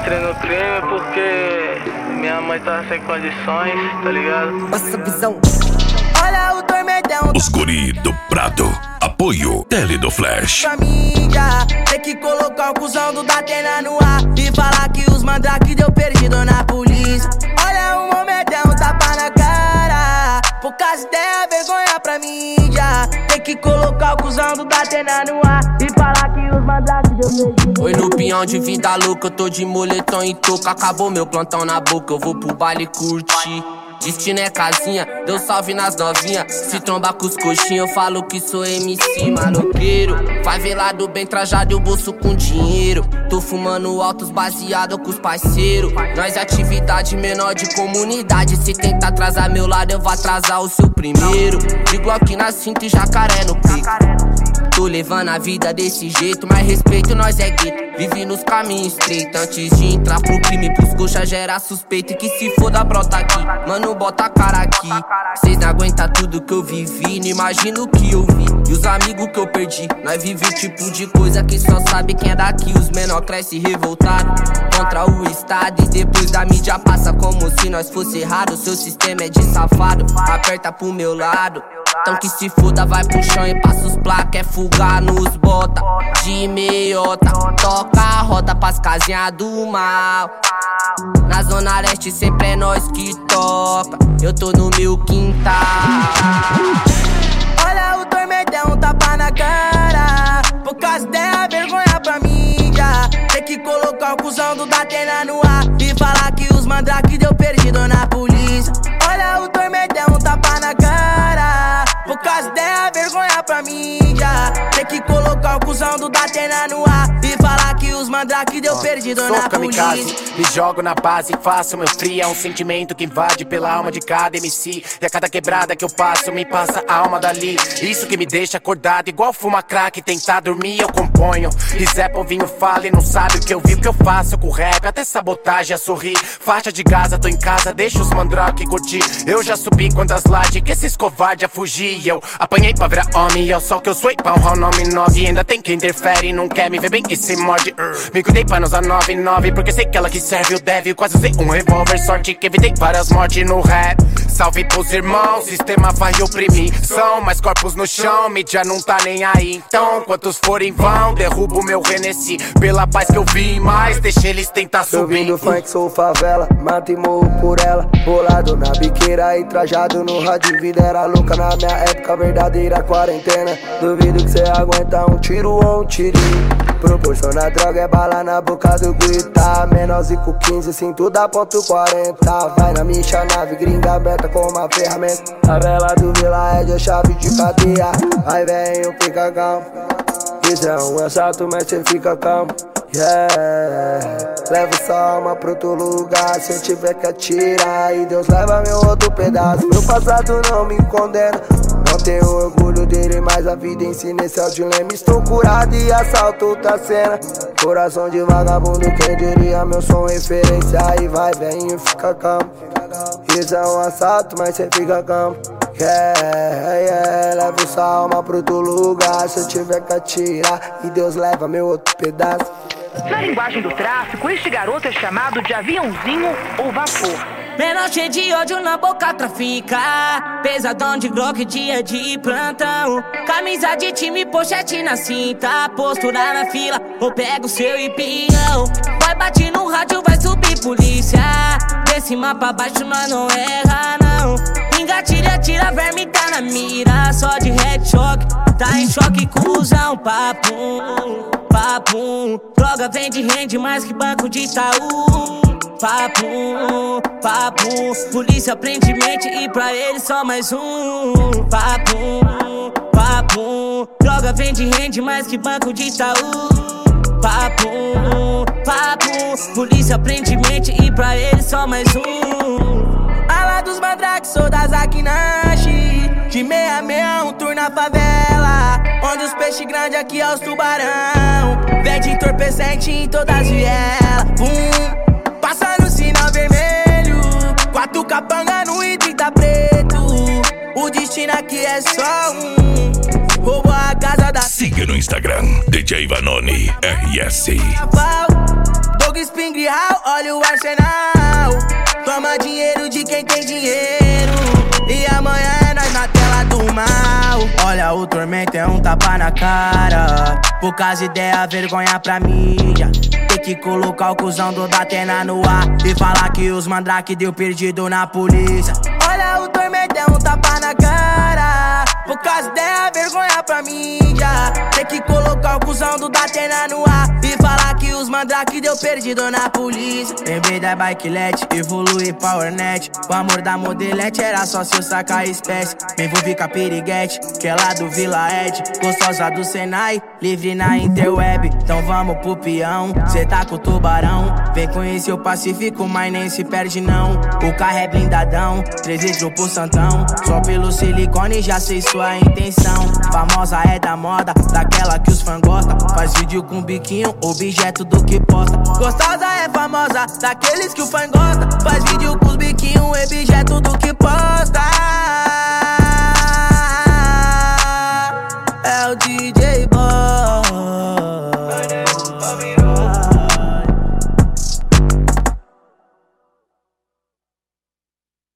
entrei no crime porque minha mãe tava sem condições, tá ligado? Nossa visão. Olha o tormentão. Os guri do Prado. Apoio Tele do Flash. Pra mídia, tem que colocar o cuzão do Datena no ar e falar que os mandrake deu perdido na polícia. Olha o momentão, tapa na cara. Poucas ideias, vergonha pra mídia. Tem que colocar o cuzão do Datena no ar e falar que os mandrake deu perdido. Oi, no pinhão de vida louca, eu tô de moletom e touca. Acabou meu plantão na boca, eu vou pro baile curtir. Destino é casinha, deu salve nas novinha. Se trombar com os coxinhos, eu falo que sou MC maloqueiro. Favelado bem trajado e o bolso com dinheiro. Tô fumando altos baseado com os parceiros. Nós é atividade menor de comunidade. Se tentar atrasar meu lado, eu vou atrasar o seu primeiro. De Glock na cinta e jacaré no peito. Tô levando a vida desse jeito, mas respeito nós é gueto. Vive nos caminhos estreitos, antes de entrar pro crime. Pros coxa gera suspeito e que se foda brota aqui. Mano, bota a cara aqui. Cês não aguentam tudo que eu vivi, não imagino o que eu vi. E os amigos que eu perdi, nós vive o tipo de coisa que só sabe quem é daqui. Os menor cresce revoltado contra o estado e depois da mídia passa como se nós fosse errado. Seu sistema é de safado, aperta pro meu lado. Então que se foda, vai pro chão e passa os placa. É fugar nos bota de meiota. Toca a roda pras casinhas do mal. Na zona leste sempre é nós que toca. Eu tô no meu quintal. Olha o tormentão, tapa na cara. Poucas ideias, vergonha pra mídia. Tem que colocar o cuzão do Datena no ar e falar que os mandrake deu perdido na polícia. Olha o tormentão, tapa na cara. Poucas ideias, vergonha pra mídia. Tem que colocar o cuzão do Datena no ar e falar que os mandrake deu perdido na polícia. Me jogo na base, faço meu free. É um sentimento que invade pela alma de cada MC. E a cada quebrada que eu passo, me passa a alma dali. Isso que me deixa acordado, igual fuma crack. Tentar dormir, eu componho. E Zé Povinho fala e não sabe o que eu vi, o que eu faço com rap. Até sabotagem a sorrir. Faixa de Gaza, tô em casa, deixa os mandrake curtir. Eu já subi quantas lajes que esses covardes a fugir. Eu apanhei pra virar homem, é o sol que eu sou e pau, o nome 9. Ainda tem quem interfere, não quer me ver bem e se morde. Me cuidei pra não usar 99, porque sei que ela que serve o deve. Quase usei um revólver, sorte que evitei várias mortes no rap. Salve pros irmãos, sistema vai oprimir. São mais corpos no chão, mídia não tá nem aí. Então, quantos forem vão, derrubo meu Renesci. Pela paz que eu vi, mas deixa eles tentar subir. Eu vim do funk, sou favela, mato e morro por ela. Bolado na biqueira e trajado no rádio. Vida era louca na minha época, verdadeira quarentena. Duvido que cê aguenta um tiro ou um tirinho. Proporciona droga, é bala na boca do grita. Menorzinho com 15, cinto da ponto 40. Vai na micha, nave gringa aberta com uma ferramenta. A vela do Vila é chave de cadeia. Aí venho, fica calmo. Isso é um assalto, mas cê fica calmo. Yeah. Levo sua alma pra outro lugar. Se eu tiver que atirar, e Deus leva meu outro pedaço. Meu passado não me condena. Não tenho orgulho dele, mas a vida ensina. Esse é o dilema. Estou curado e assalto outra cena. Coração de vagabundo, quem diria? Meu som referência. Aí vai, vem e fica calmo. Isso é um assalto, mas cê fica calmo. Yeah. Levo sua alma pra outro lugar. Se eu tiver que atirar, e Deus leva meu outro pedaço. Na linguagem do tráfico, este garoto é chamado de aviãozinho ou vapor. Menor cheio de ódio na boca trafica. Pesadão de Glock, dia de plantão. Camisa de time, pochete na cinta. Postura na fila, ou pega o seu empião. Vai bate no rádio, vai subir polícia. De cima pra baixo nós não erra não. Engatilha, tira, verme tá na mira. Só de headshot, tá em choque, cuzão. Papum, papum. Droga vende, rende mais que banco de Itaú. Papum, papum. Polícia prende mente e pra ele só mais um. Papum, papum. Droga vende, rende mais que banco de Itaú. Papum, papum. Polícia prende mente e pra ele só mais um. Ala dos mandrake, sou da Zakinashi. De 66, um tour na favela. Onde os peixes grandes aqui é os tubarão. Vende entorpecente em todas as vielas. Passa no sinal vermelho. 4 capanga no I-30 preto. O destino aqui é só um. Roubou a casa da... Siga no Instagram, DJ Vanoni RS. Dog Spring Hall olha o arsenal. Toma dinheiro de quem tem dinheiro, e amanhã é nós na tela do mal. Olha o tormento, é um tapa na cara. Poucas ideias, vergonha pra mídia. Tem que colocar o cuzão do Datena no ar e falar que os mandrake deu perdido na polícia. Olha o tormento, é um tapa na cara. Poucas ideias, vergonha pra mídia. Tem que colocar o cuzão do Datena no ar e falar que os mandrake deu perdido na polícia. Lembrei da Bikelete, evolui PowerNet. O amor da modelete era só se eu sacar a espécie. Me envolvi com a piriguete, que é lá do Vila Ed. Gostosa do Senai, livre na interweb. Então vamos pro peão, cê tá com o tubarão. Vem conhecer o Pacífico, mas nem se perde não. O carro é blindadão, 3 litros pro Santão. Só pelo silicone já sei sua intenção. Famosa é da moda, daquela que os fãs gostam. Faz vídeo com biquinho, objeto do que posta. Gostosa é famosa, daqueles que o fã gosta. Faz vídeo com os biquinhos, objeto do que posta. É o DJ Boy.